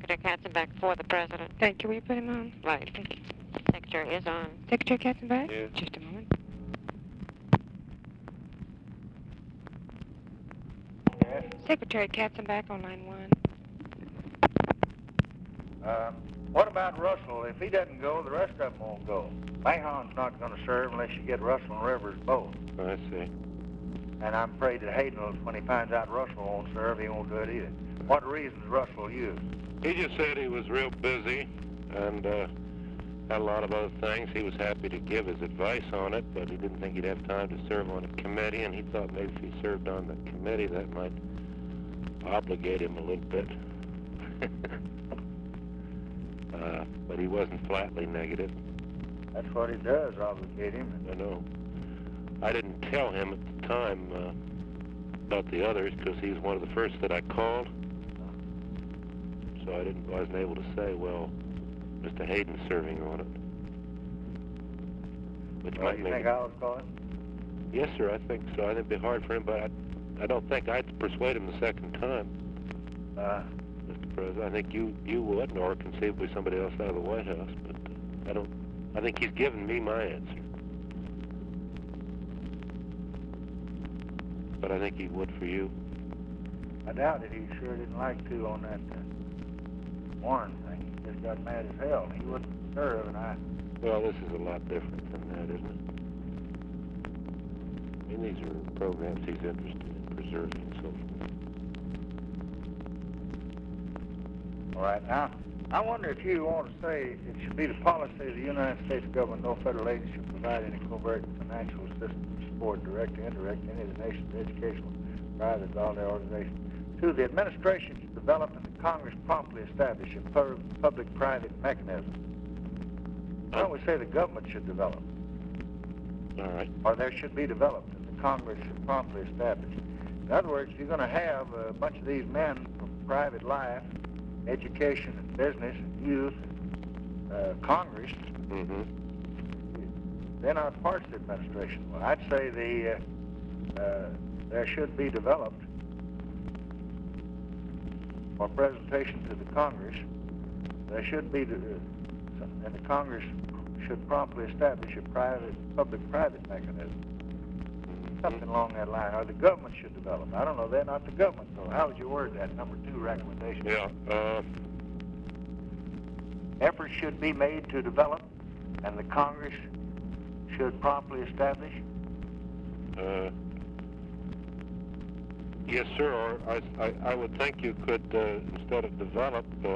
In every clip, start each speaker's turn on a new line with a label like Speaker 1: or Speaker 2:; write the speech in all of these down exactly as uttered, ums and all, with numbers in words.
Speaker 1: Secretary Katzenbach for the President.
Speaker 2: Thank you. Will you put him on?
Speaker 1: Right.
Speaker 2: Thank you.
Speaker 1: Secretary is on.
Speaker 2: Secretary Katzenbach?
Speaker 3: Yes.
Speaker 2: Just a moment.
Speaker 3: Yes.
Speaker 2: Secretary Katzenbach on line one.
Speaker 3: Uh, what about Russell? If he doesn't go, the rest of them won't go. Mahon's not going to serve unless you get Russell and Rivers both.
Speaker 4: I see.
Speaker 3: And I'm afraid that Hayden, will, when he finds out Russell won't serve, he won't do it either. What reasons Russell use?
Speaker 4: He just said he was real busy and uh, had a lot of other things. He was happy to give his advice on it, but he didn't think he'd have time to serve on a committee, and he thought maybe if he served on the committee, that might obligate him a little bit. uh, but he wasn't flatly negative.
Speaker 3: That's what he does, obligate him.
Speaker 4: I know. I didn't tell him at the time uh, about the others because he was one of the first that I called. So I didn't, wasn't able to say, well, Mister Hayden's serving on it. Which
Speaker 3: Well,
Speaker 4: might
Speaker 3: you
Speaker 4: make
Speaker 3: think
Speaker 4: it,
Speaker 3: I was calling?
Speaker 4: Yes, sir, I think so. I think it'd be hard for him, but I, I don't think I'd persuade him the second time,
Speaker 3: Uh,
Speaker 4: Mister President. I think you, you would, or conceivably somebody else out of the White House, but I don't, I think he's given me my answer. But I think he would for you.
Speaker 3: I doubt it. He sure didn't like to on that uh, Warren thing. He just got mad as hell. He wouldn't serve, and I...
Speaker 4: Well, this is a lot different than that, isn't it? I mean, these are programs he's interested in preserving and so forth.
Speaker 3: All right, now, I wonder if you want to say it should be the policy of the United States government, no federal agency should provide any covert financial assistance, support, direct or indirect, any of the nation's educational, private, voluntary organizations. Two, the administration should develop and the Congress promptly establish a pub- public-private mechanism. Why don't we say the government should develop?
Speaker 4: All right.
Speaker 3: Or there should be developed and the Congress should promptly establish. In other words, you're going to have a bunch of these men from private life, education and business and youth and uh, Congress.
Speaker 4: Mm-hmm.
Speaker 3: They're not parts of the administration. Well, I'd say the uh, uh, there should be developed for presentation to the Congress. There should be, the, uh, and the Congress should promptly establish a private, public-private mechanism. Something along that line, or the government should develop. I don't know, they're not the government, though. How would you word that, number two recommendation?
Speaker 4: Yeah. Uh,
Speaker 3: Efforts should be made to develop, and the Congress should promptly establish.
Speaker 4: uh, yes, sir. Or I, I, I would think you could, uh, instead of develop, uh,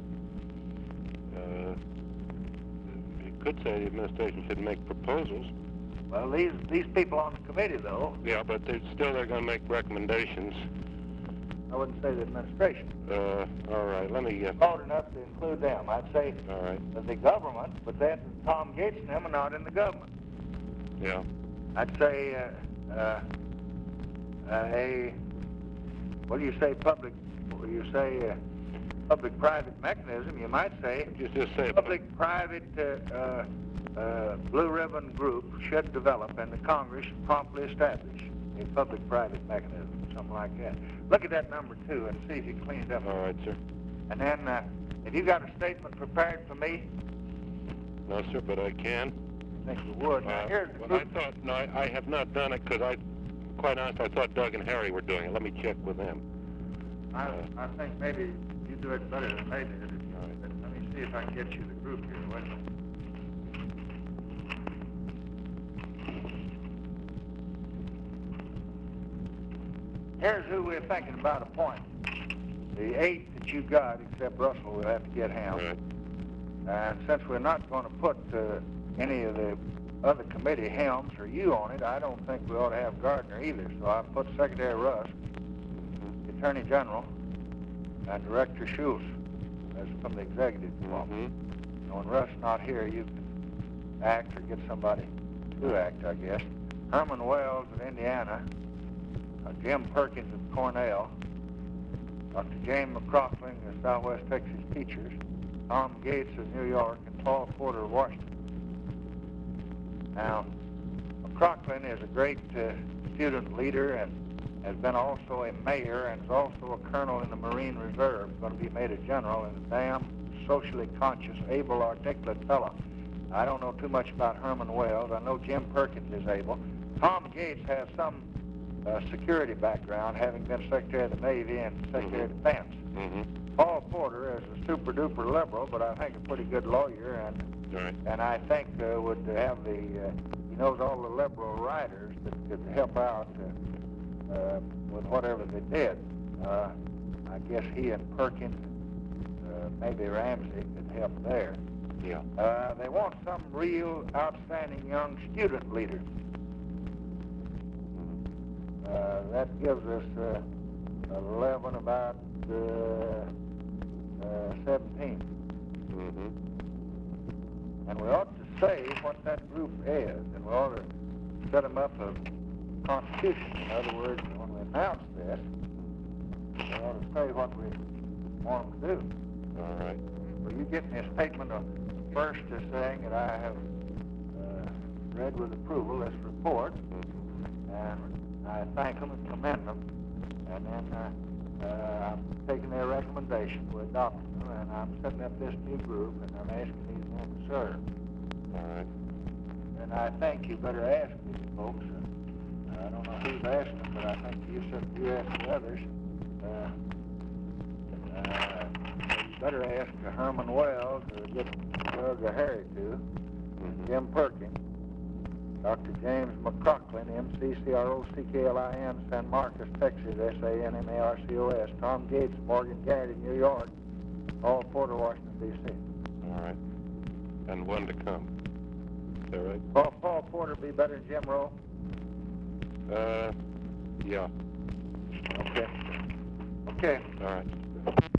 Speaker 4: uh, you could say the administration should make proposals.
Speaker 3: Well, these these people on the committee, though,
Speaker 4: Yeah, but they're still they're going to make recommendations.
Speaker 3: I wouldn't say the administration.
Speaker 4: Uh, all right. Let me. Uh,
Speaker 3: Broad enough to include them. I'd say
Speaker 4: all right.
Speaker 3: the government, but then Tom Gates and them are not in the government.
Speaker 4: Yeah.
Speaker 3: I'd say uh, uh, uh, a, what do you say, public, what do you say, uh, public-private mechanism, you might say.
Speaker 4: Just just say.
Speaker 3: Public-private uh, uh, uh, blue ribbon group should develop and the Congress promptly establish a public-private mechanism, something like that. Look at that number two and see if you clean it up.
Speaker 4: All right, sir.
Speaker 3: And then, uh, have you got a statement prepared for me?
Speaker 4: No, sir, but I can.
Speaker 3: I think you would. Now,
Speaker 4: Uh,
Speaker 3: here's the
Speaker 4: well, I
Speaker 3: group.
Speaker 4: thought, no, I, I have not done it because I, quite honest, I thought Doug and Harry were doing it. Let me check with them.
Speaker 3: I, I think maybe you do it better than they did.
Speaker 4: All right.
Speaker 3: But let me see if I can get you the group here. Wait a minute. Here's who we're thinking about appointing. The eight that you got, except Russell, we'll have to get him.
Speaker 4: All right.
Speaker 3: And since we're not going to put uh, any of the other committee helms or you on it, I don't think we ought to have Gardner either. So I put Secretary Rusk, the Attorney General, and Director Schultz as from the executive department.
Speaker 4: Mm-hmm.
Speaker 3: And when Rusk's not here, you can act or get somebody to act, I guess. Herman Wells of Indiana, uh, Jim Perkins of Cornell, Doctor James McCrockling of Southwest Texas Teachers, Tom Gates of New York, and Paul Porter of Washington. Now, McCrockling is a great uh, student leader and, has been also a mayor and is also a colonel in the Marine Reserve. He's going to be made a general, and a damn socially conscious, able, articulate fellow. I don't know too much about Herman Wells. I know Jim Perkins is able. Tom Gates has some uh, security background, having been Secretary of the Navy and Secretary of Defense.
Speaker 4: Mm-hmm.
Speaker 3: Paul Porter is a super-duper liberal, but I think a pretty good lawyer, and
Speaker 4: Right.
Speaker 3: and I think uh, would have the, uh, he knows all the liberal writers that could help out uh, uh, with whatever they did. Uh, I guess he and Perkins, uh, maybe Ramsey could help there.
Speaker 4: Yeah.
Speaker 3: Uh, they want some real outstanding young student leader. Uh, that gives us uh, eleven, about uh, uh, seventeen.
Speaker 4: Mm-hmm.
Speaker 3: And we ought to say what that group is, and we ought to set them up a constitution. In other words, when we announce this, we ought to say what we want them to do.
Speaker 4: All right.
Speaker 3: Will you get me a statement of first uh, saying that I have uh, read with approval this report, and I thank them and commend them, and then uh, uh, I'm taking their recommendation, we're adopting them, and I'm setting up this new group, and I'm asking these men to serve.
Speaker 4: All right.
Speaker 3: And I think you better ask these folks. Uh, I don't know who's asking them, but I think you said you asked the others. Uh, uh, so you better ask Herman Wells, or get Doug Harry to,
Speaker 4: Mm-hmm.
Speaker 3: Jim Perkins, Doctor James McCrocklin, M C C R O C K L I N, San Marcos, Texas, S A N M A R C O S, Tom Gates, Morgan Garrity, New York, Paul Porter, Washington, D C
Speaker 4: All right. And one to come. Is that right?
Speaker 3: Paul, Paul Porter be better than Jim Rowe?
Speaker 4: Uh, yeah.
Speaker 3: Okay. Okay.
Speaker 4: All right.